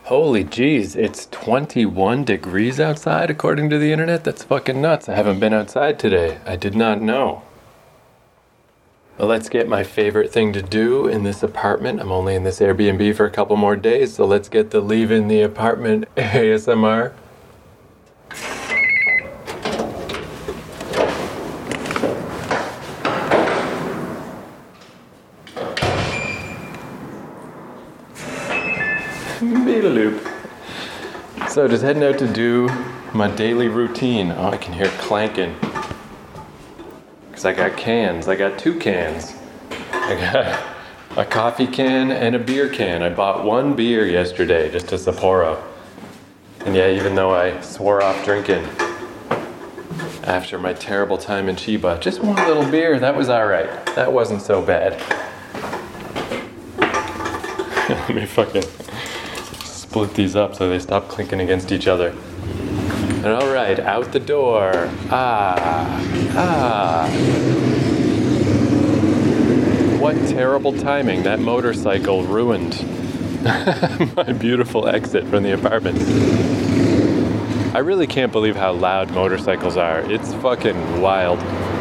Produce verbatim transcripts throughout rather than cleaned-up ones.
Holy jeez, it's twenty-one degrees outside according to the internet? That's fucking nuts. I haven't been outside today. I did not know. Well, let's get my favorite thing to do in this apartment. I'm only in this Airbnb for a couple more days, so let's get the leaving the apartment A S M R. Beetaloo. So just heading out to do my daily routine. Oh, I can hear clanking. Because I got cans. I got two cans. I got a coffee can and a beer can. I bought one beer yesterday, just a Sapporo. And yeah, even though I swore off drinking after my terrible time in Chiba, just one little beer, that was alright. That wasn't so bad. Let me fucking split these up so they stop clinking against each other. And all right, out the door. Ah, ah. What terrible timing. That motorcycle ruined my beautiful exit from the apartment. I really can't believe how loud motorcycles are. It's fucking wild.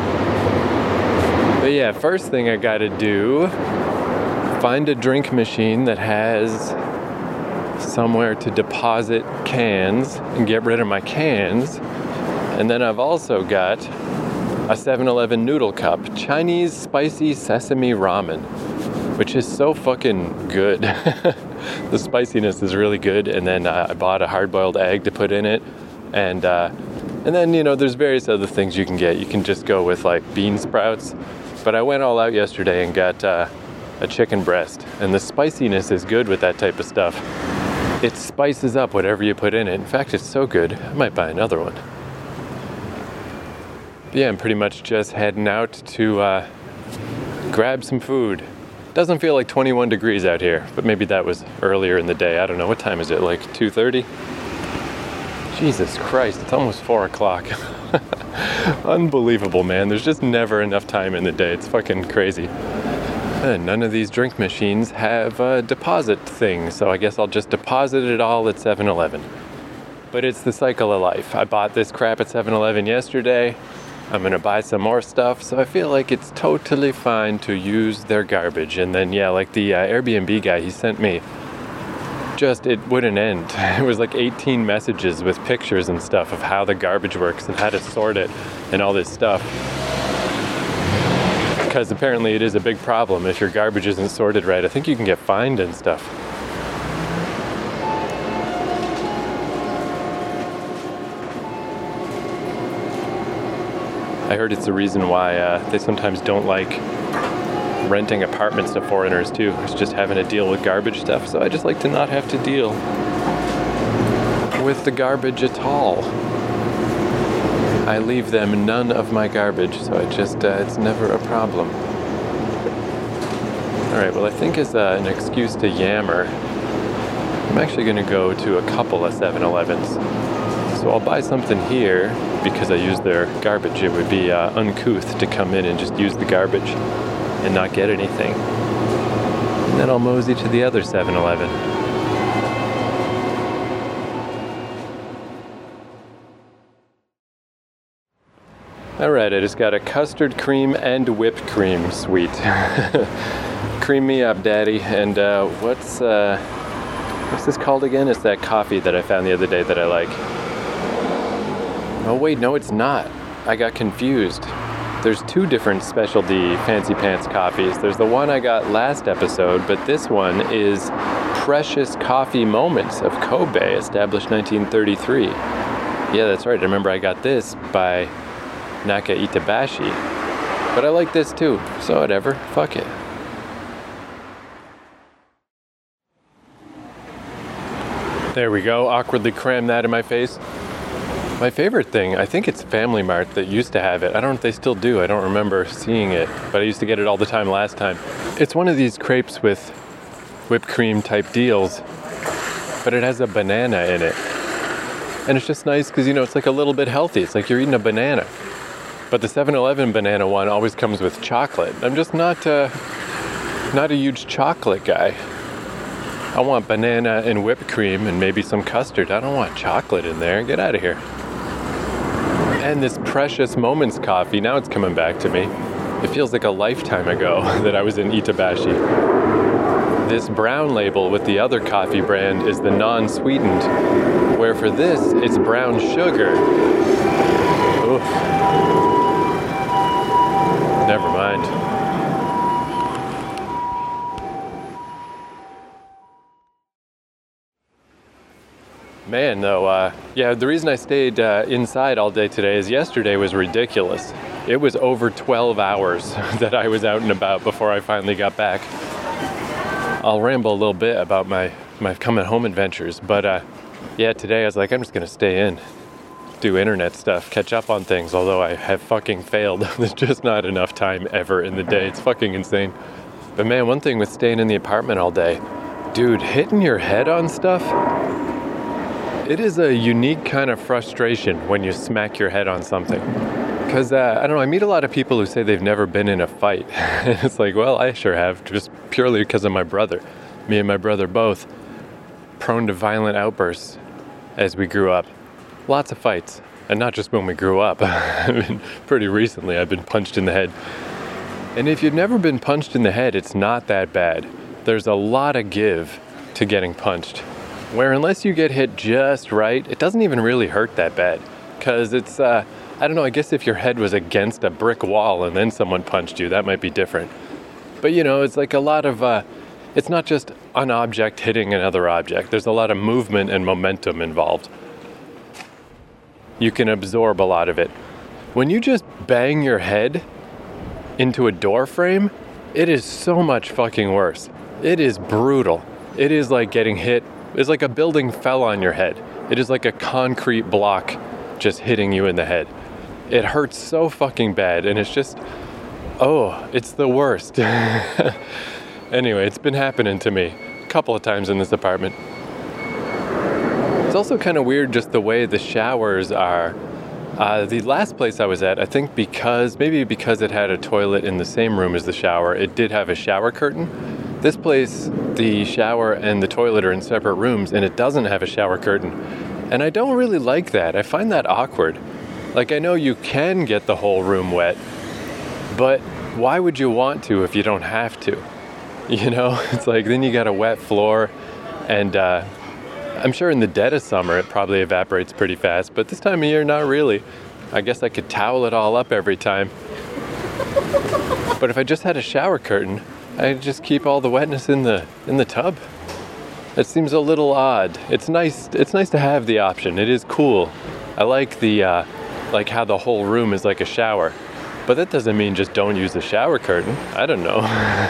But yeah, first thing I gotta do, find a drink machine that has somewhere to deposit cans and get rid of my cans. And then I've also got a seven eleven noodle cup, Chinese spicy sesame ramen, which is so fucking good. The spiciness is really good. And then uh, I bought a hard-boiled egg to put in it. And uh, and then, you know, there's various other things you can get. You can just go with like bean sprouts. But I went all out yesterday and got uh, a chicken breast. And the spiciness is good with that type of stuff. It spices up whatever you put in it. In fact, it's so good, I might buy another one. But yeah, I'm pretty much just heading out to uh, grab some food. Doesn't feel like twenty-one degrees out here, but maybe that was earlier in the day. I don't know. What time is it? Like two thirty? Jesus Christ, it's almost four o'clock. Unbelievable, man. There's just never enough time in the day. It's fucking crazy. And none of these drink machines have a deposit thing, so I guess I'll just deposit it all at seven eleven. But it's the cycle of life. I bought this crap at seven eleven yesterday. I'm gonna buy some more stuff, so I feel like it's totally fine to use their garbage. And then, yeah, like the uh, Airbnb guy, he sent me just, it wouldn't end. It was like eighteen messages with pictures and stuff of how the garbage works and how to sort it and all this stuff. Because apparently it is a big problem if your garbage isn't sorted right. I think you can get fined and stuff. I heard it's the reason why uh, they sometimes don't like renting apartments to foreigners too. It's just having to deal with garbage stuff. So I just like to not have to deal with the garbage at all. I leave them none of my garbage, so it just, uh, it's never a problem. Alright, well I think as uh, an excuse to yammer, I'm actually going to go to a couple of seven elevens. So I'll buy something here, because I use their garbage. It would be uh, uncouth to come in and just use the garbage and not get anything. And then I'll mosey to the other seven eleven. Alright, I just got a custard cream and whipped cream sweet. Cream me up, daddy. And uh, what's uh, what's this called again? It's that coffee that I found the other day that I like. Oh wait, no it's not. I got confused. There's two different specialty Fancy Pants coffees. There's the one I got last episode, but this one is Precious Coffee Moments of Kobe, established nineteen thirty-three. Yeah, that's right. I remember I got this by Naka Itabashi. But I like this too, so whatever, fuck it. There we go, awkwardly crammed that in my face. My favorite thing, I think it's Family Mart that used to have it. I don't know if they still do, I don't remember seeing it, but I used to get it all the time last time. It's one of these crepes with whipped cream type deals, but it has a banana in it. And it's just nice because, you know, it's like a little bit healthy. It's like you're eating a banana. But the seven eleven banana one always comes with chocolate. I'm just not uh, not a huge chocolate guy. I want banana and whipped cream and maybe some custard. I don't want chocolate in there. Get out of here. And this Precious Moments coffee, now it's coming back to me. It feels like a lifetime ago that I was in Itabashi. This brown label with the other coffee brand is the non-sweetened, where for this, it's brown sugar. Oof. Never mind. Man, though, uh, yeah, the reason I stayed uh, inside all day today is yesterday was ridiculous. It was over twelve hours that I was out and about before I finally got back. I'll ramble a little bit about my, my coming home adventures, but uh, yeah, today I was like, I'm just going to stay in, do internet stuff, catch up on things, although I have fucking failed. There's just not enough time ever in the day. It's fucking insane. But man, one thing with staying in the apartment all day, dude, hitting your head on stuff, it is a unique kind of frustration when you smack your head on something. Because, uh, I don't know, I meet a lot of people who say they've never been in a fight. And it's like, well, I sure have, just purely because of my brother. Me and my brother both prone to violent outbursts as we grew up. Lots of fights. And not just when we grew up. I mean, pretty recently I've been punched in the head. And if you've never been punched in the head, it's not that bad. There's a lot of give to getting punched. Where unless you get hit just right, it doesn't even really hurt that bad. Because it's, uh, I don't know, I guess if your head was against a brick wall and then someone punched you, that might be different. But you know, it's like a lot of, uh, it's not just an object hitting another object. There's a lot of movement and momentum involved. You can absorb a lot of it. When you just bang your head into a door frame, it is so much fucking worse. It is brutal. It is like getting hit. It's like a building fell on your head. It is like a concrete block just hitting you in the head. It hurts so fucking bad, and it's just, oh, it's the worst. Anyway, it's been happening to me a couple of times in this apartment. It's also kind of weird just the way the showers are. Uh, the last place I was at, I think because, maybe because it had a toilet in the same room as the shower, it did have a shower curtain. This place, the shower and the toilet are in separate rooms, and it doesn't have a shower curtain. And I don't really like that. I find that awkward. Like, I know you can get the whole room wet, but why would you want to if you don't have to? You know, it's like, then you got a wet floor, and uh, I'm sure in the dead of summer it probably evaporates pretty fast, but this time of year, not really. I guess I could towel it all up every time. But if I just had a shower curtain, I'd just keep all the wetness in the in the tub. It seems a little odd. It's nice. It's nice to have the option. It is cool. I like the uh, like how the whole room is like a shower, but that doesn't mean just don't use the shower curtain. I don't know.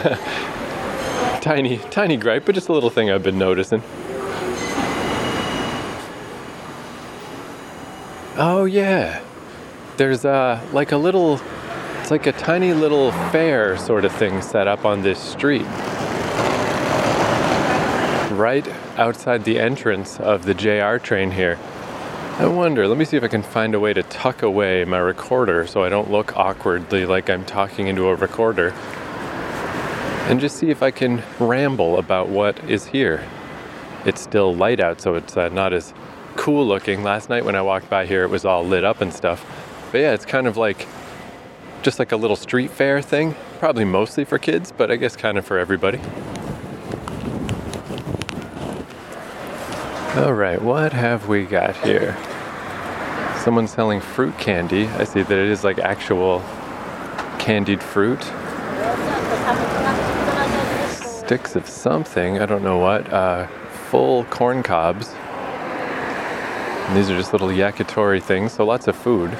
tiny, tiny gripe, but just a little thing I've been noticing. Oh yeah, there's uh like a little. It's like a tiny little fair sort of thing set up on this street. Right outside the entrance of the J R train here. I wonder, let me see if I can find a way to tuck away my recorder so I don't look awkwardly like I'm talking into a recorder. And just see if I can ramble about what is here. It's still light out, so it's uh, not as cool looking. Last night when I walked by here, it was all lit up and stuff. But yeah, it's kind of like just like a little street fair thing, probably mostly for kids, but I guess kind of for everybody. All right, what have we got here? Someone selling fruit candy. I see that it is like actual candied fruit. Sticks of something, I don't know what. Uh, full corn cobs. And these are just little yakitori things, so lots of food.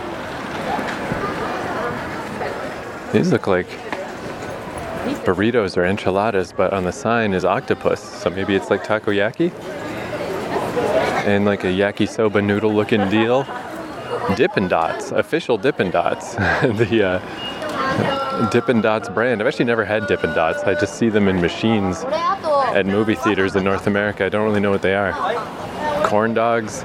These look like burritos or enchiladas, but on the sign is octopus, so maybe it's like takoyaki? And like a yakisoba noodle looking deal. Dippin' Dots, official Dippin' Dots. the uh, Dippin' Dots brand. I've actually never had Dippin' Dots. I just see them in machines at movie theaters in North America. I don't really know what they are. Corn dogs.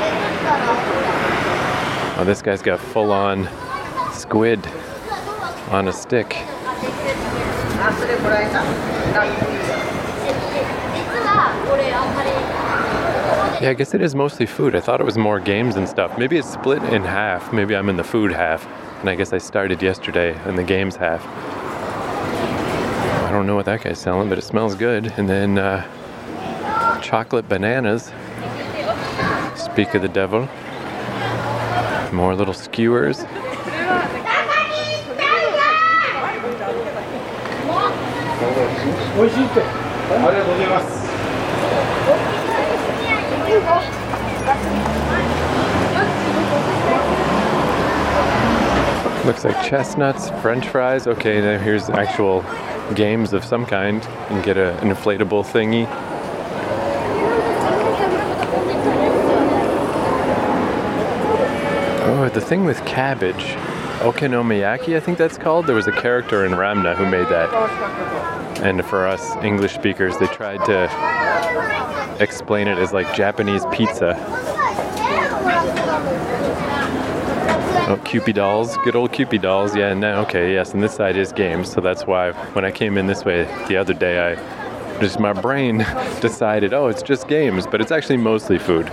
Oh, this guy's got full-on squid on a stick. Yeah, I guess it is mostly food. I thought it was more games and stuff. Maybe it's split in half. Maybe I'm in the food half. And I guess I started yesterday in the games half. I don't know what that guy's selling, but it smells good. And then uh, chocolate bananas. Speak of the devil. More little skewers. Looks like chestnuts, French fries. Okay, now here's actual games of some kind. You can get a, an inflatable thingy. Oh, the thing with cabbage. Okonomiyaki, I think that's called. There was a character in Ramna who made that. And for us English speakers, they tried to explain it as like Japanese pizza. Oh, Kewpie dolls. Good old Kewpie dolls. Yeah, and now, okay, yes, and this side is games. So that's why when I came in this way the other day, I just, my brain decided, oh, it's just games, but it's actually mostly food.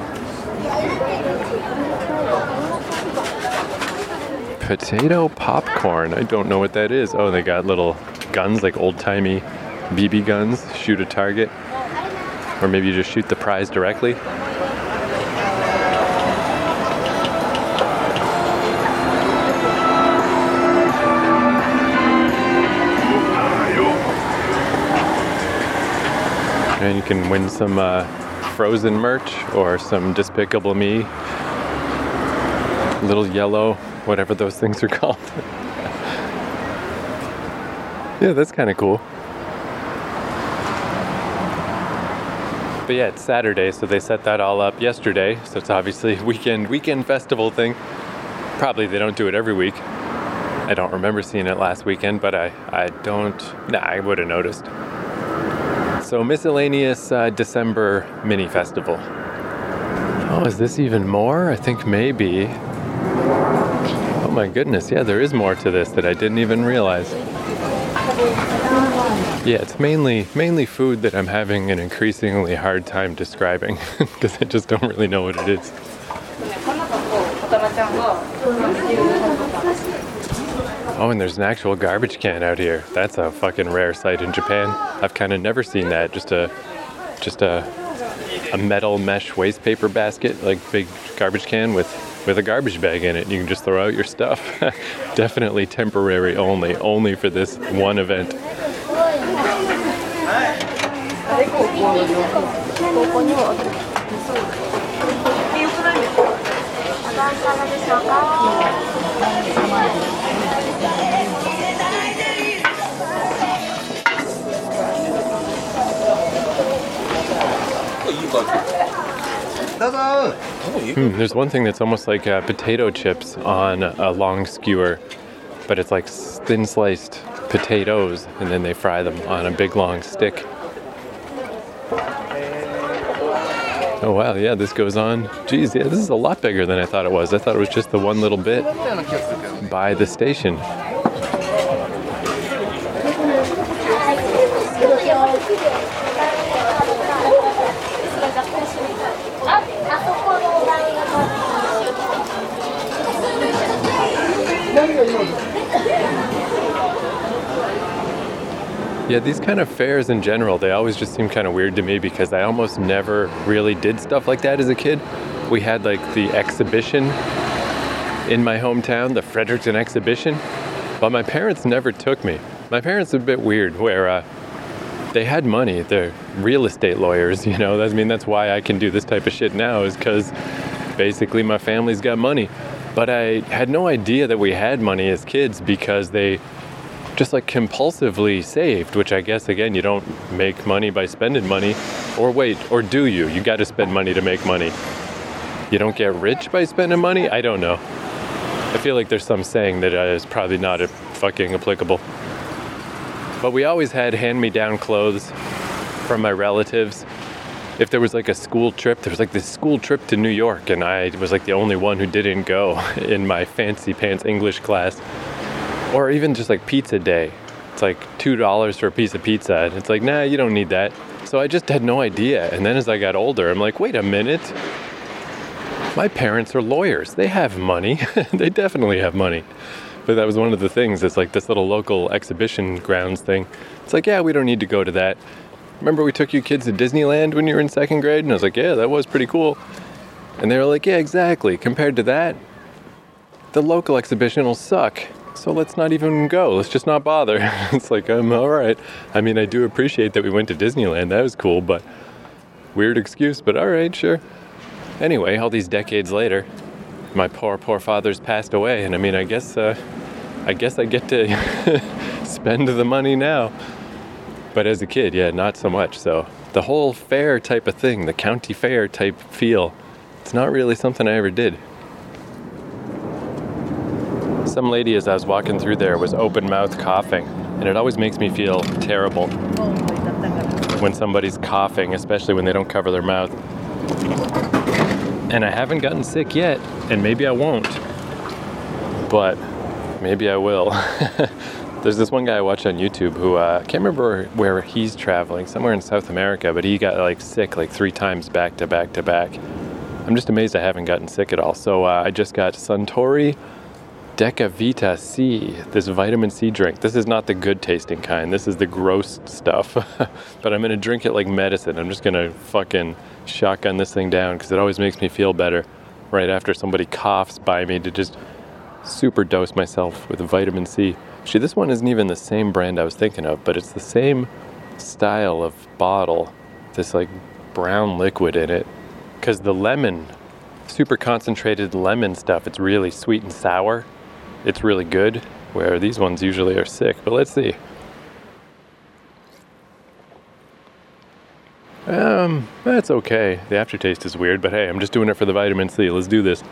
Potato popcorn. I don't know what that is. Oh, they got little guns, like old-timey B B guns. Shoot a target. Or maybe you just shoot the prize directly. And you can win some uh, Frozen merch or some Despicable Me. Little yellow, whatever those things are called. Yeah, that's kind of cool. But yeah, it's Saturday, so they set that all up yesterday. So it's obviously a weekend, weekend festival thing. Probably they don't do it every week. I don't remember seeing it last weekend, but I, I don't, nah, I would have noticed. So miscellaneous uh, December mini festival. Oh, is this even more? I think maybe. Oh my goodness, yeah, there is more to this that I didn't even realize. Yeah, it's mainly mainly food that I'm having an increasingly hard time describing because I just don't really know what it is. Oh, and there's an actual garbage can out here. That's a fucking rare sight in Japan. I've kind of never seen that. Just a just a a metal mesh waste paper basket, like big garbage can with with a garbage bag in it. You can just throw out your stuff. Definitely temporary only, only for this one event. Hmm, there's one thing that's almost like uh, potato chips on a long skewer, but it's like thin sliced potatoes, and then they fry them on a big long stick. Oh wow, yeah, this goes on. Geez, yeah, this is a lot bigger than I thought it was. I thought it was just the one little bit by the station. Yeah, these kind of fairs in general, they always just seem kind of weird to me because I almost never really did stuff like that as a kid. We had like the exhibition in my hometown, the Fredericton exhibition, but my parents never took me. My parents are a bit weird where uh, they had money. They're real estate lawyers, you know. I mean, that's why I can do this type of shit now, is because basically my family's got money. But I had no idea that we had money as kids because they just like compulsively saved, which I guess, again, you don't make money by spending money. Or wait, or do you? You got to spend money to make money. You don't get rich by spending money? I don't know. I feel like there's some saying that is probably not a fucking applicable. But we always had hand-me-down clothes from my relatives. If there was like a school trip, there was like this school trip to New York, and I was like the only one who didn't go in my fancy pants English class. Or even just like pizza day. It's like two dollars for a piece of pizza. And it's like, nah, you don't need that. So I just had no idea. And then as I got older, I'm like, wait a minute. My parents are lawyers. They have money. They definitely have money. But that was one of the things. It's like this little local exhibition grounds thing. It's like, yeah, we don't need to go to that. Remember we took you kids to Disneyland when you were in second grade? And I was like, yeah, that was pretty cool. And they were like, yeah, exactly. Compared to that, the local exhibition will suck. So let's not even go. Let's just not bother. It's like, I'm all right. I mean, I do appreciate that we went to Disneyland. That was cool, but weird excuse, but all right, sure. Anyway, all these decades later, my poor, poor father's passed away. And I mean, I guess, uh, I guess I get to spend the money now. But as a kid, yeah, not so much. So the whole fair type of thing, the county fair type feel, it's not really something I ever did. Some lady, as I was walking through there, was open mouth coughing. And it always makes me feel terrible when somebody's coughing, especially when they don't cover their mouth. And I haven't gotten sick yet, and maybe I won't, but maybe I will. There's this one guy I watch on YouTube who, uh, I can't remember where he's traveling, somewhere in South America, but he got like sick like three times back to back to back. I'm just amazed I haven't gotten sick at all. So uh, I just got Suntory Decavita C, this vitamin C drink. This is not the good tasting kind. This is the gross stuff. But I'm going to drink it like medicine. I'm just going to fucking shotgun this thing down because it always makes me feel better right after somebody coughs by me to just super dose myself with vitamin C. Actually, this one isn't even the same brand I was thinking of, but it's the same style of bottle. This like brown liquid in it. Because the lemon, super concentrated lemon stuff, it's really sweet and sour. It's really good, where these ones usually are sick. But let's see. Um, that's okay. The aftertaste is weird, but hey, I'm just doing it for the vitamin C. Let's do this.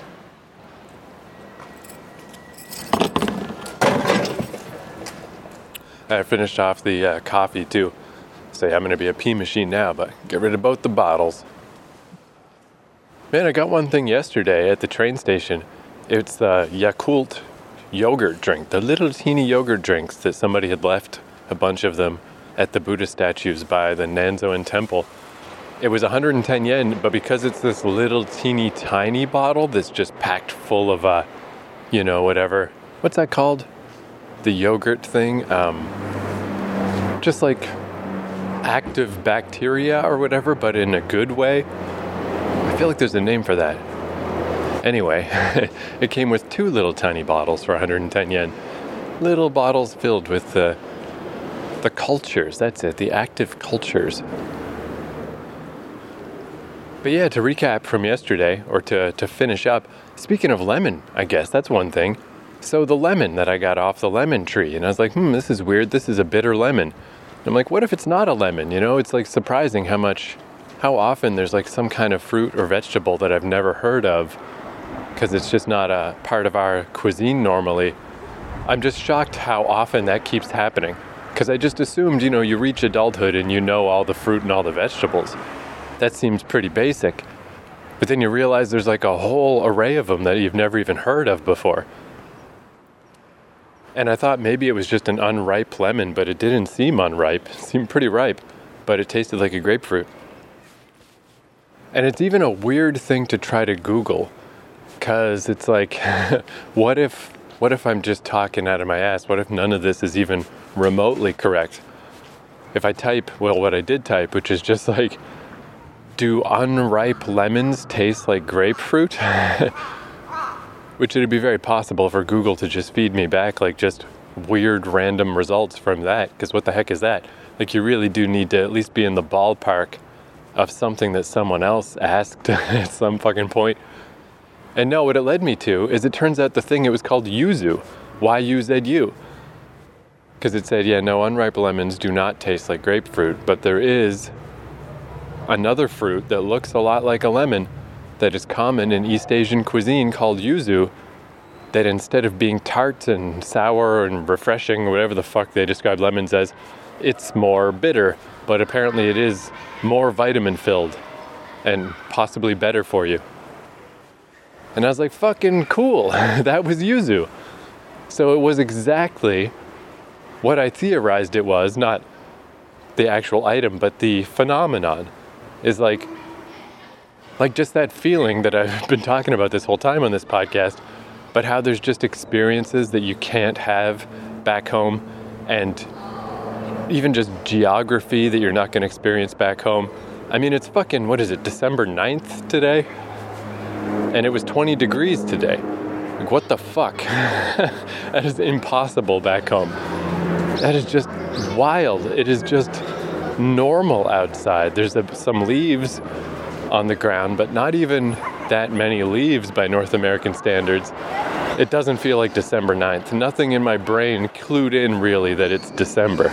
I finished off the uh, coffee too. Say I'm going to be a pee machine now, but get rid of both the bottles. Man, I got one thing yesterday at the train station. It's the Yakult yogurt drink, the little teeny yogurt drinks that somebody had left a bunch of them at the Buddha statues by the Nanzoin temple. It was one hundred ten yen, but because it's this little teeny tiny bottle that's just packed full of, uh, you know, whatever. What's that called? The yogurt thing? Um, just like active bacteria or whatever, but in a good way. I feel like there's a name for that. Anyway, it came with two little tiny bottles for one hundred ten yen. Little bottles filled with the the cultures. That's it, the active cultures. But yeah, to recap from yesterday, or to, to finish up, speaking of lemon, I guess, that's one thing. So the lemon that I got off the lemon tree, and I was like, hmm, this is weird. This is a bitter lemon. And I'm like, what if it's not a lemon? You know, it's like surprising how much, how often there's like some kind of fruit or vegetable that I've never heard of, because it's just not a part of our cuisine normally. I'm just shocked how often that keeps happening, because I just assumed, you know, you reach adulthood and you know all the fruit and all the vegetables. That seems pretty basic. But then you realize there's like a whole array of them that you've never even heard of before. And I thought maybe it was just an unripe lemon, but it didn't seem unripe. It seemed pretty ripe, but it tasted like a grapefruit. And it's even a weird thing to try to Google, because it's like, what if what if I'm just talking out of my ass? What if none of this is even remotely correct? If I type, well, what I did type, which is just like, do unripe lemons taste like grapefruit? Which it'd be very possible for Google to just feed me back like just weird random results from that, because what the heck is that? Like, you really do need to at least be in the ballpark of something that someone else asked at some fucking point. And no, what it led me to is it turns out the thing, it was called yuzu. Y U Z U. Because it said, yeah, no, unripe lemons do not taste like grapefruit, but there is another fruit that looks a lot like a lemon that is common in East Asian cuisine called yuzu, that instead of being tart and sour and refreshing, whatever the fuck they describe lemons as, it's more bitter, but apparently it is more vitamin filled and possibly better for you. And I was like, fucking cool, that was yuzu. So it was exactly what I theorized it was, not the actual item, but the phenomenon is like, like just that feeling that I've been talking about this whole time on this podcast, but how there's just experiences that you can't have back home, and even just geography that you're not going to experience back home. I mean, it's fucking, what is it, December ninth today? And it was twenty degrees today. Like, what the fuck? That is impossible back home. That is just wild. It is just normal outside. There's a, some leaves on the ground, but not even that many leaves by North American standards. It doesn't feel like December ninth. Nothing in my brain clued in really that it's December.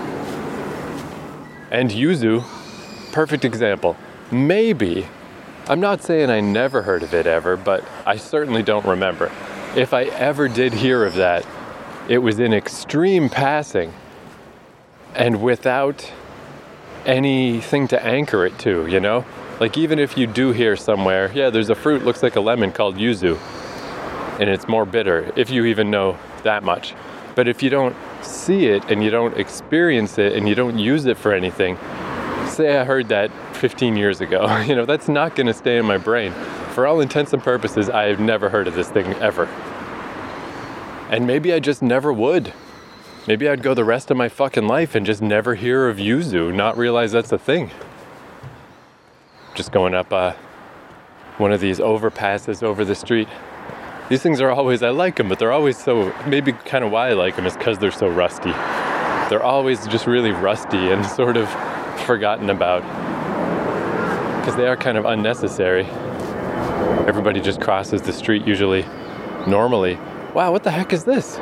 And yuzu, perfect example. Maybe, I'm not saying I never heard of it ever, but I certainly don't remember. If I ever did hear of that, it was in extreme passing and without anything to anchor it to, you know? Like, even if you do hear somewhere, yeah, there's a fruit, looks like a lemon, called yuzu, and it's more bitter, if you even know that much. But if you don't see it and you don't experience it and you don't use it for anything, say I heard that fifteen years ago, you know, that's not going to stay in my brain. For all intents and purposes, I have never heard of this thing ever. And maybe I just never would. Maybe I'd go the rest of my fucking life and just never hear of yuzu, not realize that's a thing. Just going up uh, one of these overpasses over the street. These things are always, I like them, but they're always so, maybe kind of why I like them is because they're so rusty. They're always just really rusty and sort of forgotten about, because they are kind of unnecessary. Everybody just crosses the street usually, normally. Wow, what the heck is this?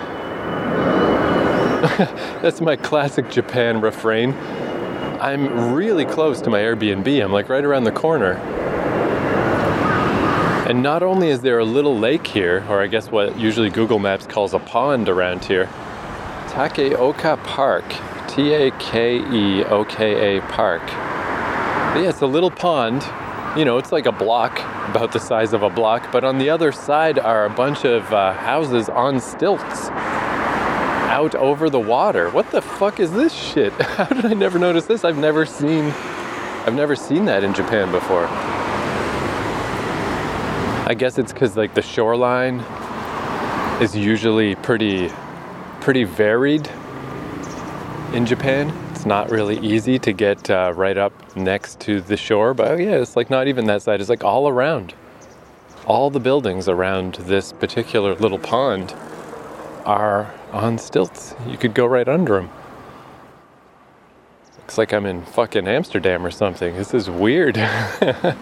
That's my classic Japan refrain. I'm really close to my Airbnb. I'm like right around the corner. And not only is there a little lake here, or I guess what usually Google Maps calls a pond around here, Takeoka Park, T A K E O K A Park. But yeah, it's a little pond. You know, it's like a block, about the size of a block, but on the other side are a bunch of uh, houses on stilts out over the water. What the fuck is this shit? How did I never notice this? I've never seen, I've never seen that in Japan before. I guess it's because like the shoreline is usually pretty, pretty varied in Japan. It's not really easy to get uh, right up next to the shore, but oh yeah, it's like not even that side. It's like all around. All the buildings around this particular little pond are on stilts. You could go right under them. Looks like I'm in fucking Amsterdam or something. This is weird. I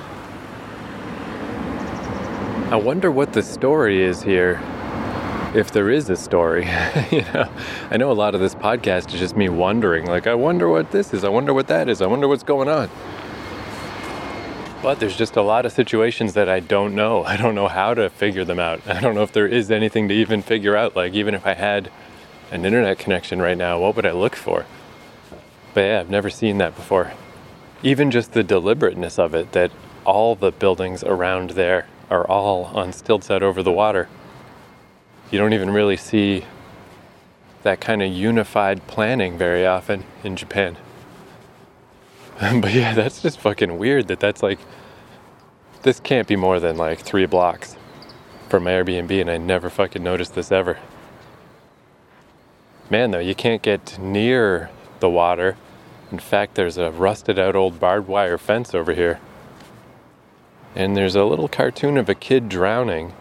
wonder what the story is here. If there is a story, you know, I know a lot of this podcast is just me wondering, like, I wonder what this is, I wonder what that is, I wonder what's going on. But there's just a lot of situations that I don't know. I don't know how to figure them out. I don't know if there is anything to even figure out. Like, even if I had an internet connection right now, what would I look for? But yeah, I've never seen that before. Even just the deliberateness of it, that all the buildings around there are all on stilts out over the water. You don't even really see that kind of unified planning very often in Japan. But yeah, that's just fucking weird that that's like, this can't be more than like three blocks from my Airbnb, and I never fucking noticed this ever. Man, though, you can't get near the water. In fact, there's a rusted out old barbed wire fence over here. And there's a little cartoon of a kid drowning.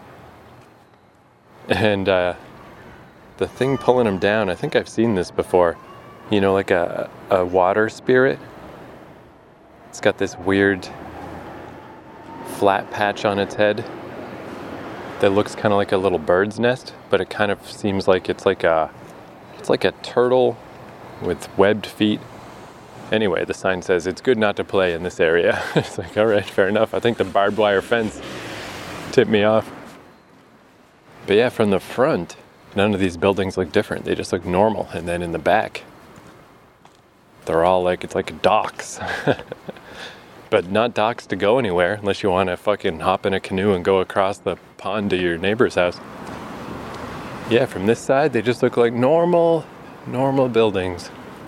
And uh, the thing pulling him down, I think I've seen this before. You know, like a, a water spirit. It's got this weird flat patch on its head that looks kind of like a little bird's nest, but it kind of seems like it's like a, it's like a turtle with webbed feet. Anyway, the sign says it's good not to play in this area. It's like, all right, fair enough. I think the barbed wire fence tipped me off. But yeah, from the front, none of these buildings look different. They just look normal. And then in the back, they're all like, it's like docks. But not docks to go anywhere unless you want to fucking hop in a canoe and go across the pond to your neighbor's house. Yeah, from this side, they just look like normal, normal buildings.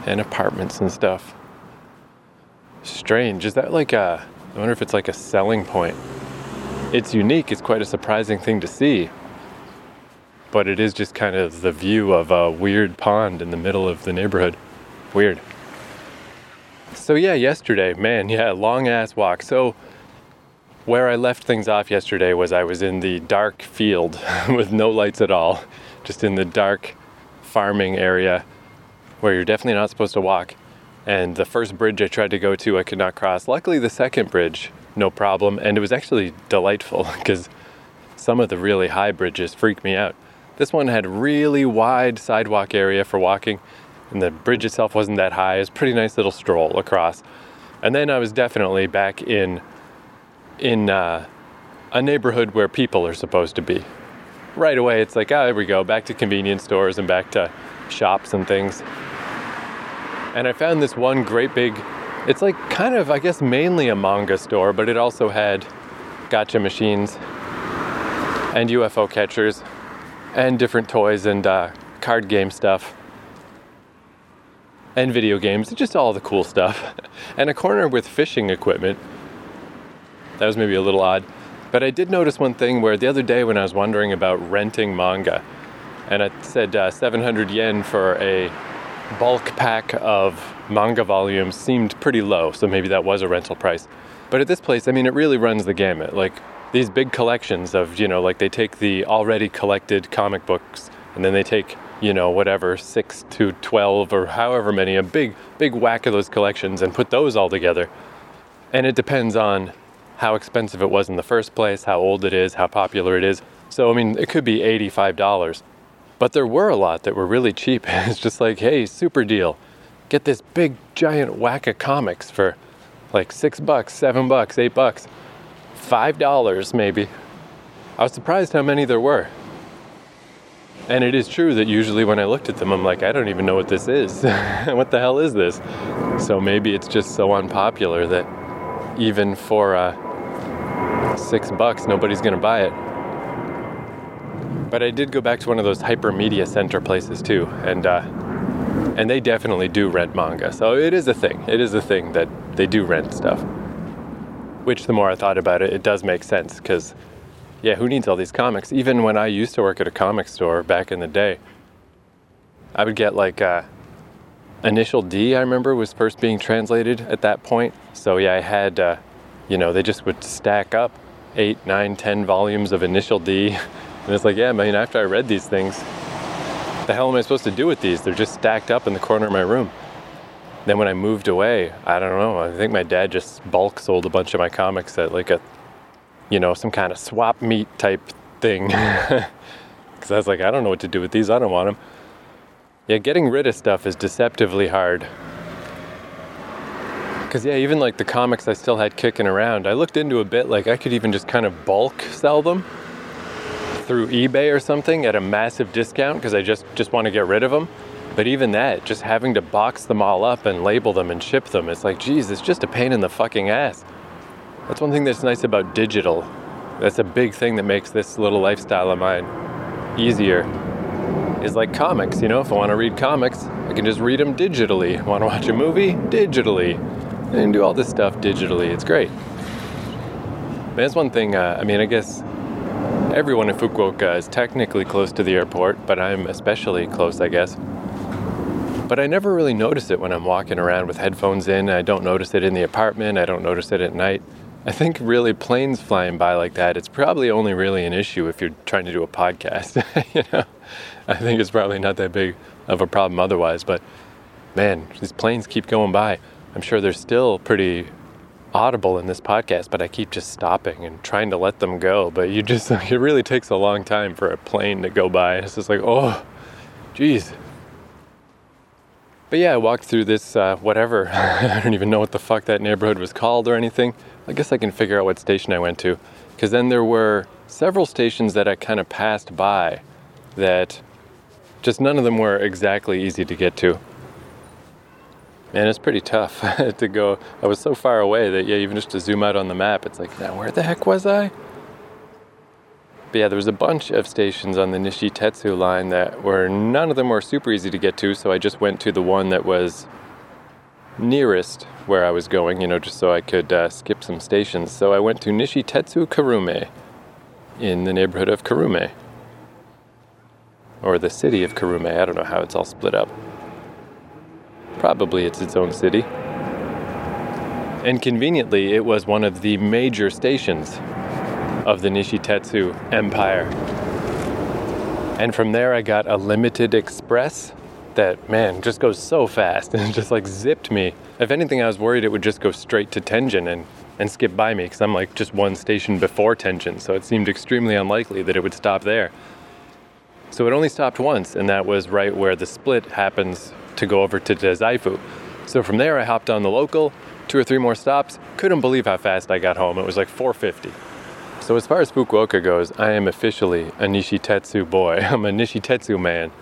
and apartments and stuff. Strange. Is that like a, I wonder if it's like a selling point. It's unique. It's quite a surprising thing to see. But it is just kind of the view of a weird pond in the middle of the neighborhood. Weird. So yeah, yesterday, man, yeah, long ass walk. So where I left things off yesterday was I was in the dark field with no lights at all, just in the dark farming area where you're definitely not supposed to walk. And the first bridge I tried to go to, I could not cross. Luckily, the second bridge, no problem. And it was actually delightful because some of the really high bridges freaked me out. This one had really wide sidewalk area for walking, and the bridge itself wasn't that high. It was a pretty nice little stroll across. And then I was definitely back in in uh, a neighborhood where people are supposed to be. Right away, it's like, oh, here we go, back to convenience stores and back to shops and things. And I found this one great big, it's like kind of, I guess, mainly a manga store, but it also had gacha machines and U F O catchers and different toys and uh, card game stuff and video games, just all the cool stuff. And a corner with fishing equipment. That was maybe a little odd. But I did notice one thing where the other day when I was wondering about renting manga, and I said uh, seven hundred yen for a bulk pack of manga volumes seemed pretty low, so maybe that was a rental price. But at this place, I mean, it really runs the gamut. Like, these big collections of, you know, like they take the already collected comic books and then they take, you know, whatever, six to twelve or however many, a big, big whack of those collections and put those all together. And it depends on how expensive it was in the first place, how old it is, how popular it is. So, I mean, it could be eighty-five dollars. But there were a lot that were really cheap. It's just like, hey, super deal. Get this big, giant whack of comics for like six bucks, seven bucks, eight bucks. Five dollars maybe. I was surprised how many there were. And it is true that usually when I looked at them, I'm like, I don't even know what this is. What the hell is this? So maybe it's just so unpopular that even for uh, six bucks, nobody's gonna buy it. But I did go back to one of those hypermedia center places too, and uh, and they definitely do rent manga. So it is a thing. It is a thing that they do rent stuff. Which, the more I thought about it, it does make sense, because, yeah, who needs all these comics? Even when I used to work at a comic store back in the day, I would get, like, uh, Initial D, I remember, was first being translated at that point. So, yeah, I had, uh, you know, they just would stack up eight, nine, ten volumes of Initial D. And it's like, yeah, I mean, after I read these things, the hell am I supposed to do with these? They're just stacked up in the corner of my room. Then when I moved away, I don't know, I think my dad just bulk sold a bunch of my comics at like a, you know, some kind of swap meet type thing. Because I was like, I don't know what to do with these, I don't want them. Yeah, getting rid of stuff is deceptively hard. Because yeah, even like the comics I still had kicking around, I looked into a bit, like I could even just kind of bulk sell them through eBay or something at a massive discount, because I just, just want to get rid of them. But even that, just having to box them all up and label them and ship them, it's like, geez, it's just a pain in the fucking ass. That's one thing that's nice about digital. That's a big thing that makes this little lifestyle of mine easier. Is like comics, you know, if I want to read comics, I can just read them digitally. I want to watch a movie? Digitally. And do all this stuff digitally. It's great. But that's one thing, uh, I mean, I guess everyone in Fukuoka is technically close to the airport, but I'm especially close, I guess. But I never really notice it when I'm walking around with headphones in. I don't notice it in the apartment. I don't notice it at night. I think really planes flying by like that, it's probably only really an issue if you're trying to do a podcast. You know, I think it's probably not that big of a problem otherwise. But man, these planes keep going by. I'm sure they're still pretty audible in this podcast, but I keep just stopping and trying to let them go. But you just, it really takes a long time for a plane to go by. It's just like, oh, geez. But yeah, I walked through this, uh, whatever, I don't even know what the fuck that neighborhood was called or anything. I guess I can figure out what station I went to. Because then there were several stations that I kind of passed by that just none of them were exactly easy to get to. And it's pretty tough to go. I was so far away that, yeah, even just to zoom out on the map, it's like, now where the heck was I? But yeah, there was a bunch of stations on the Nishi-Tetsu line that were, none of them were super easy to get to, so I just went to the one that was nearest where I was going, you know, just so I could uh, skip some stations. So I went to Nishi-Tetsu Kurume in the neighborhood of Kurume. Or the city of Kurume, I don't know how it's all split up. Probably it's its own city. And conveniently, it was one of the major stations of the Nishi-Tetsu Empire. And from there I got a limited express that, man, just goes so fast and just like zipped me. If anything, I was worried it would just go straight to Tenjin and, and skip by me because I'm like just one station before Tenjin, so it seemed extremely unlikely that it would stop there. So it only stopped once, and that was right where the split happens to go over to Dazaifu. So from there I hopped on the local, two or three more stops, couldn't believe how fast I got home. It was like four fifty. So as far as Fukuoka goes, I am officially a Nishi-Tetsu boy. I'm a Nishi-Tetsu man.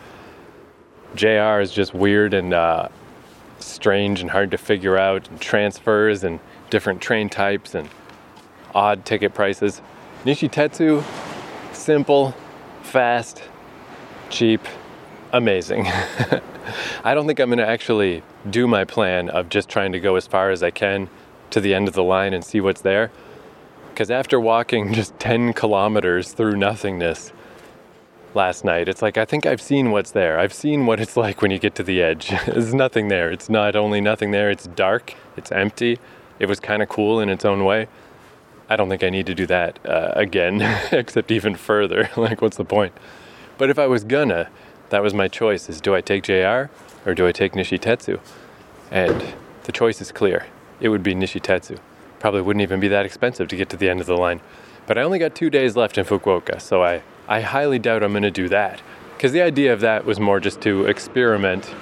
J R is just weird and uh, strange and hard to figure out, and transfers and different train types and odd ticket prices. Nishi-Tetsu, simple, fast, cheap, amazing. I don't think I'm going to actually do my plan of just trying to go as far as I can to the end of the line and see what's there. Because after walking just ten kilometers through nothingness last night, it's like, I think I've seen what's there. I've seen what it's like when you get to the edge. There's nothing there. It's not only nothing there, it's dark, it's empty. It was kind of cool in its own way. I don't think I need to do that uh, again, except even further. Like, what's the point? But if I was gonna, that was my choice, is do I take J R or do I take Nishi-Tetsu? And the choice is clear. It would be Nishi-Tetsu. Probably wouldn't even be that expensive to get to the end of the line. But I only got two days left in Fukuoka, so I, I highly doubt I'm going to do that. Because the idea of that was more just to experiment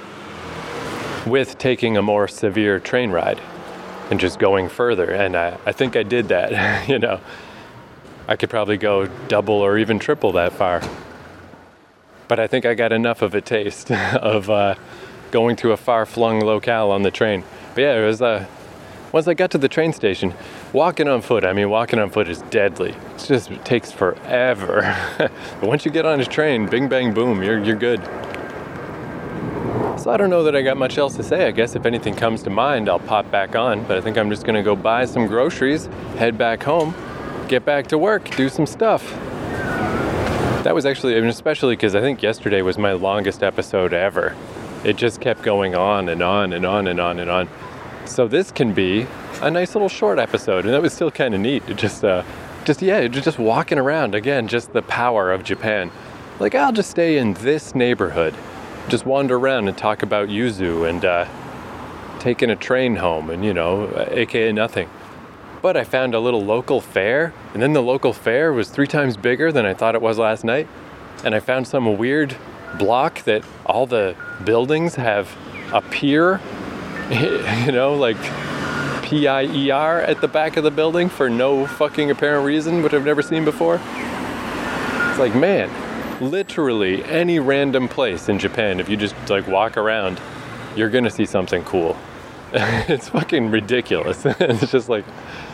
with taking a more severe train ride and just going further. And I, I think I did that, you know. I could probably go double or even triple that far. But I think I got enough of a taste of uh, going to a far-flung locale on the train. But yeah, it was... Uh, Once I got to the train station, walking on foot, I mean, walking on foot is deadly. It just it takes forever. But once you get on a train, bing, bang, boom, you're you're good. So I don't know that I got much else to say. I guess if anything comes to mind, I'll pop back on. But I think I'm just going to go buy some groceries, head back home, get back to work, do some stuff. That was actually, I mean, especially because I think yesterday was my longest episode ever. It just kept going on and on and on and on and on. So this can be a nice little short episode, and that was still kind of neat. It just, uh, just yeah, just walking around again, just the power of Japan. Like, I'll just stay in this neighborhood, just wander around and talk about yuzu and uh, taking a train home, and you know, A K A nothing. But I found a little local fair, and then the local fair was three times bigger than I thought it was last night. And I found some weird block that all the buildings have a pier. You know, like P I E R at the back of the building for no fucking apparent reason, which I've never seen before. It's like, man, literally any random place in Japan, if you just like walk around, you're gonna see something cool. It's fucking ridiculous. It's just like,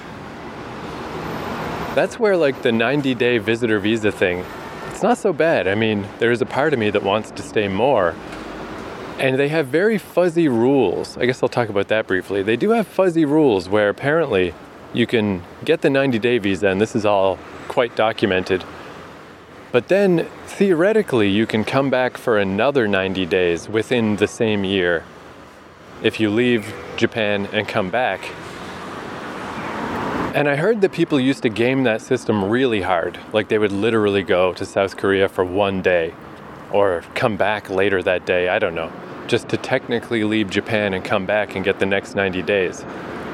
that's where like the ninety day visitor visa thing, it's not so bad. I mean, there's a part of me that wants to stay more. And they have very fuzzy rules. I guess I'll talk about that briefly. They do have fuzzy rules where apparently you can get the ninety day visa, and this is all quite documented. But then theoretically you can come back for another ninety days within the same year if you leave Japan and come back. And I heard that people used to game that system really hard. Like they would literally go to South Korea for one day or come back later that day, I don't know, just to technically leave Japan and come back and get the next ninety days.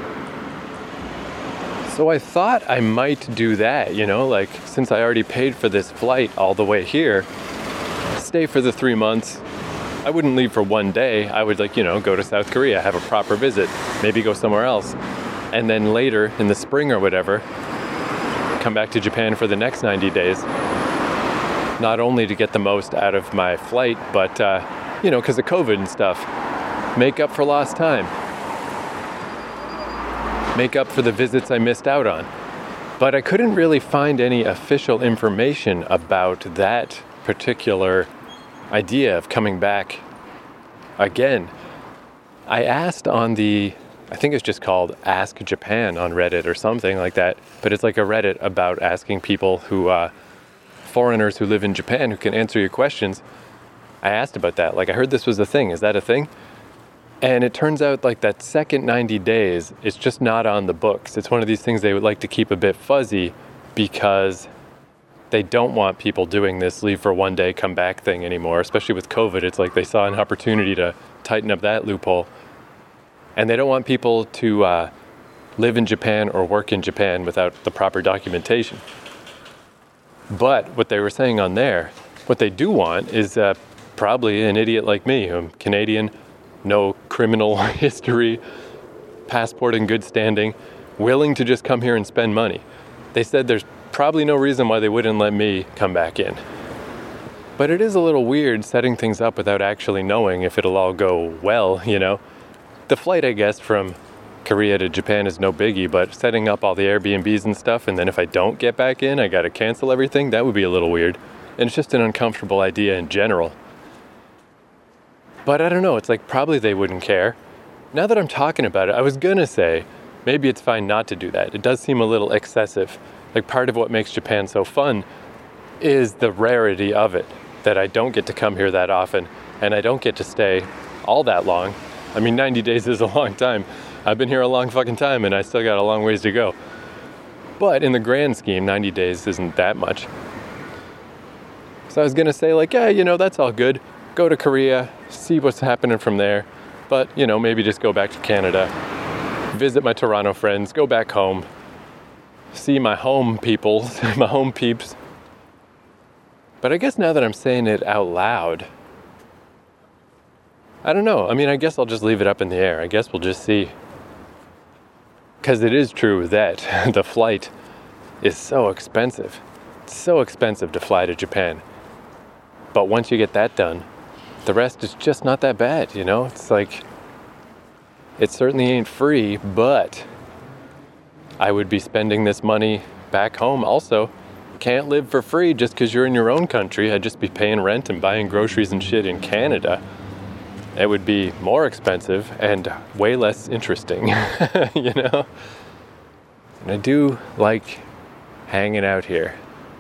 So I thought I might do that, you know, like since I already paid for this flight all the way here, stay for the three months. I wouldn't leave for one day. I would like, you know, go to South Korea, have a proper visit, maybe go somewhere else. And then later in the spring or whatever, come back to Japan for the next ninety days. Not only to get the most out of my flight, but, uh, you know, because of COVID and stuff, make up for lost time. Make up for the visits I missed out on. But I couldn't really find any official information about that particular idea of coming back again. I asked on the, I think it's just called Ask Japan on Reddit or something like that, but it's like a Reddit about asking people who, uh, foreigners who live in Japan who can answer your questions. I asked about that. Like, I heard this was a thing. Is that a thing? And it turns out like that second ninety days, it's just not on the books. It's one of these things they would like to keep a bit fuzzy because they don't want people doing this leave for one day, come back thing anymore, especially with COVID. It's like they saw an opportunity to tighten up that loophole. And they don't want people to uh, live in Japan or work in Japan without the proper documentation. But what they were saying on there, what they do want is uh, probably an idiot like me, who's Canadian, no criminal history, passport in good standing, willing to just come here and spend money. They said there's probably no reason why they wouldn't let me come back in. But it is a little weird setting things up without actually knowing if it'll all go well, you know. The flight, I guess, from Korea to Japan is no biggie, but setting up all the Airbnbs and stuff, and then if I don't get back in, I gotta cancel everything, that would be a little weird. And it's just an uncomfortable idea in general. But I don't know, it's like probably they wouldn't care. Now that I'm talking about it, I was gonna say, maybe it's fine not to do that. It does seem a little excessive. Like part of what makes Japan so fun is the rarity of it, that I don't get to come here that often, and I don't get to stay all that long. I mean, ninety days is a long time. I've been here a long fucking time, and I still got a long ways to go. But in the grand scheme, ninety days isn't that much. So I was gonna say like, yeah, you know, that's all good. Go to Korea, see what's happening from there, but, you know, maybe just go back to Canada, visit my Toronto friends, go back home, see my home people, my home peeps. But I guess now that I'm saying it out loud, I don't know. I mean, I guess I'll just leave it up in the air. I guess we'll just see. Because it is true that the flight is so expensive. It's so expensive to fly to Japan. But once you get that done, the rest is just not that bad, you know? It's like, it certainly ain't free, but I would be spending this money back home also. Can't live for free just because you're in your own country. I'd just be paying rent and buying groceries and shit in Canada. It would be more expensive and way less interesting, you know? And I do like hanging out here.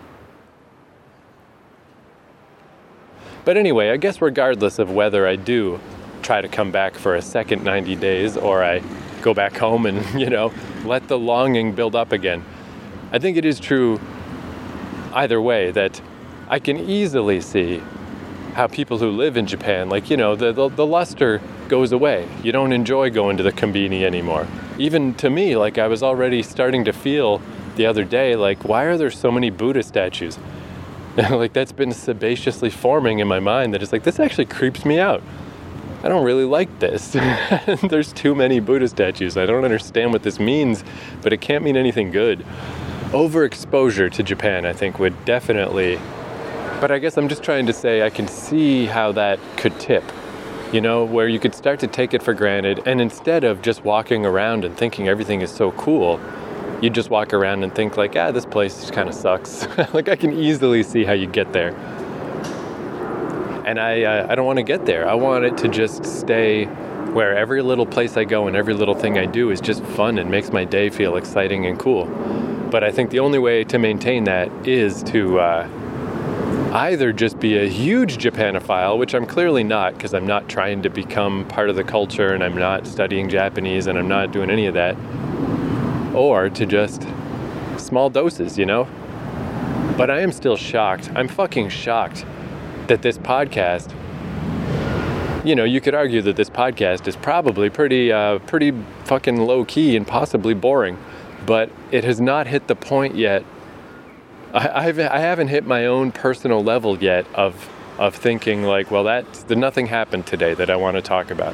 But anyway, I guess regardless of whether I do try to come back for a second ninety days or I go back home and, you know, let the longing build up again, I think it is true either way that I can easily see how people who live in Japan, like, you know, the, the, the luster goes away. You don't enjoy going to the Konbini anymore. Even to me, like, I was already starting to feel the other day, like, why are there so many Buddha statues? Like, that's been sabaciously forming in my mind that it's like, this actually creeps me out. I don't really like this. There's too many Buddha statues. I don't understand what this means, but it can't mean anything good. Overexposure to Japan, I think, would definitely... But I guess I'm just trying to say I can see how that could tip, you know, where you could start to take it for granted, and instead of just walking around and thinking everything is so cool, you just walk around and think like, ah, this place kind of sucks. Like, I can easily see how you get there. And I uh, I don't want to get there. I want it to just stay where every little place I go and every little thing I do is just fun and makes my day feel exciting and cool. But I think the only way to maintain that is to uh, either just be a huge Japanophile, which I'm clearly not, because I'm not trying to become part of the culture and I'm not studying Japanese and I'm not doing any of that, or to just small doses, you know? But I am still shocked. I'm fucking shocked that this podcast, you know, you could argue that this podcast is probably pretty, uh, pretty fucking low-key and possibly boring, but it has not hit the point yet. I, I've, I haven't hit my own personal level yet of of thinking like, well, that nothing happened today that I want to talk about.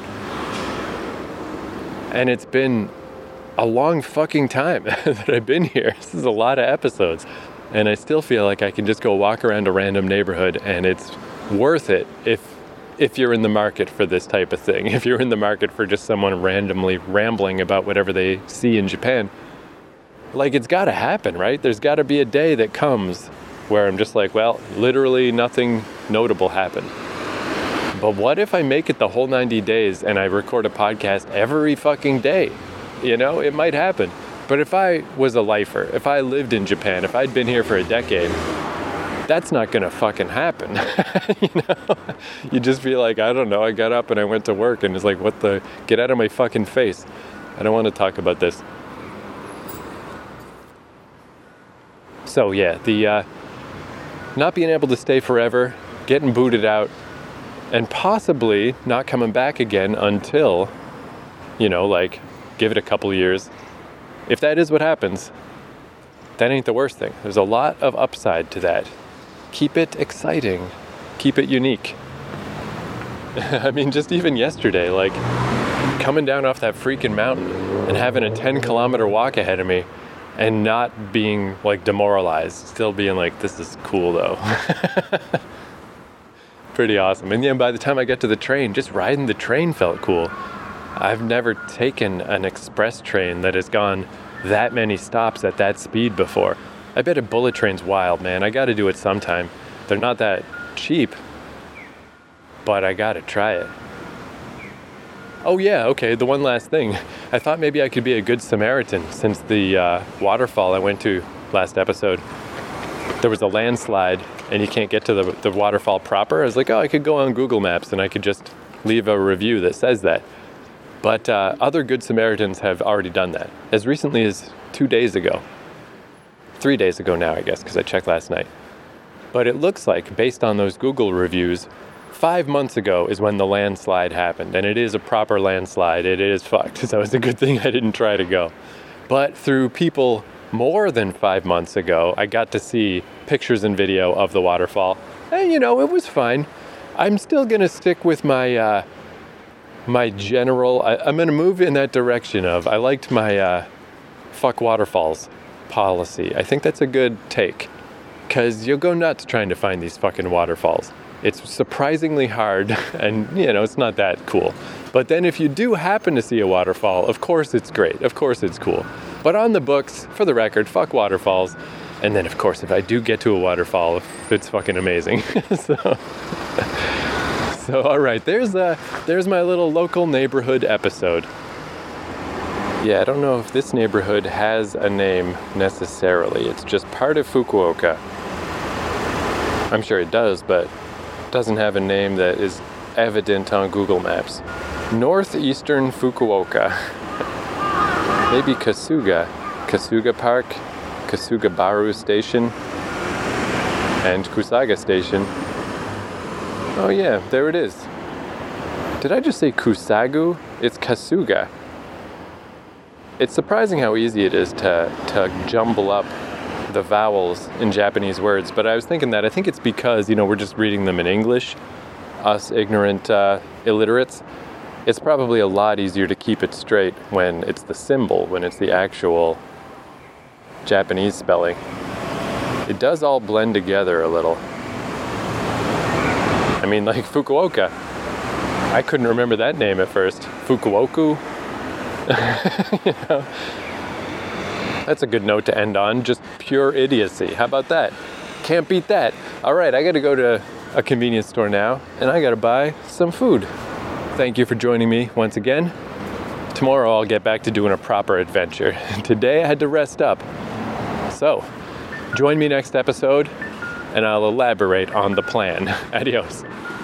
And it's been a long fucking time that I've been here. This is a lot of episodes. And I still feel like I can just go walk around a random neighborhood and it's worth it if if you're in the market for this type of thing. If you're in the market for just someone randomly rambling about whatever they see in Japan. Like, it's got to happen, right? There's got to be a day that comes where I'm just like, well, literally nothing notable happened. But what if I make it the whole ninety days and I record a podcast every fucking day? You know, it might happen. But if I was a lifer, if I lived in Japan, if I'd been here for a decade, that's not going to fucking happen. You know, you just feel like, I don't know, I got up and I went to work and it's like, what the, get out of my fucking face. I don't want to talk about this. So yeah, the uh, not being able to stay forever, getting booted out, and possibly not coming back again until, you know, like, give it a couple years. If that is what happens, that ain't the worst thing. There's a lot of upside to that. Keep it exciting. Keep it unique. I mean, just even yesterday, like, coming down off that freaking mountain and having a ten kilometer walk ahead of me and not being, like, demoralized. Still being like, this is cool, though. Pretty awesome. And then by the time I got to the train, just riding the train felt cool. I've never taken an express train that has gone that many stops at that speed before. I bet a bullet train's wild, man. I gotta do it sometime. They're not that cheap, but I gotta try it. Oh yeah, okay, the one last thing. I thought maybe I could be a good Samaritan since the uh, waterfall I went to last episode. There was a landslide and you can't get to the, the waterfall proper. I was like, oh, I could go on Google Maps and I could just leave a review that says that. But uh, other good Samaritans have already done that. As recently as two days ago. Three days ago now, I guess, because I checked last night. But it looks like, based on those Google reviews, five months ago is when the landslide happened. And it is a proper landslide. It is fucked. So it's a good thing I didn't try to go. But through people more than five months ago, I got to see pictures and video of the waterfall. And, you know, it was fine. I'm still going to stick with my... Uh, my general, I, I'm going to move in that direction of, I liked my uh, fuck waterfalls policy. I think that's a good take, because you'll go nuts trying to find these fucking waterfalls. It's surprisingly hard, and, you know, it's not that cool. But then if you do happen to see a waterfall, of course it's great. Of course it's cool. But on the books, for the record, fuck waterfalls. And then, of course, if I do get to a waterfall, it's fucking amazing. so... So, all right, there's uh, there's my little local neighborhood episode. Yeah, I don't know if this neighborhood has a name necessarily. It's just part of Fukuoka. I'm sure it does, but it doesn't have a name that is evident on Google Maps. Northeastern Fukuoka. Maybe Kasuga. Kasuga Park, Kasuga Baru Station, and Kusaga Station. Oh yeah, there it is. Did I just say Kusagu? It's Kasuga. It's surprising how easy it is to, to jumble up the vowels in Japanese words, but I was thinking that I think it's because, you know, we're just reading them in English, us ignorant uh, illiterates. It's probably a lot easier to keep it straight when it's the symbol, when it's the actual Japanese spelling. It does all blend together a little. I mean, like Fukuoka. I couldn't remember that name at first. Fukuoku. You know? That's a good note to end on. Just pure idiocy. How about that? Can't beat that. All right, I got to go to a convenience store now, and I got to buy some food. Thank you for joining me once again. Tomorrow I'll get back to doing a proper adventure. Today I had to rest up. So, join me next episode, and I'll elaborate on the plan. Adios.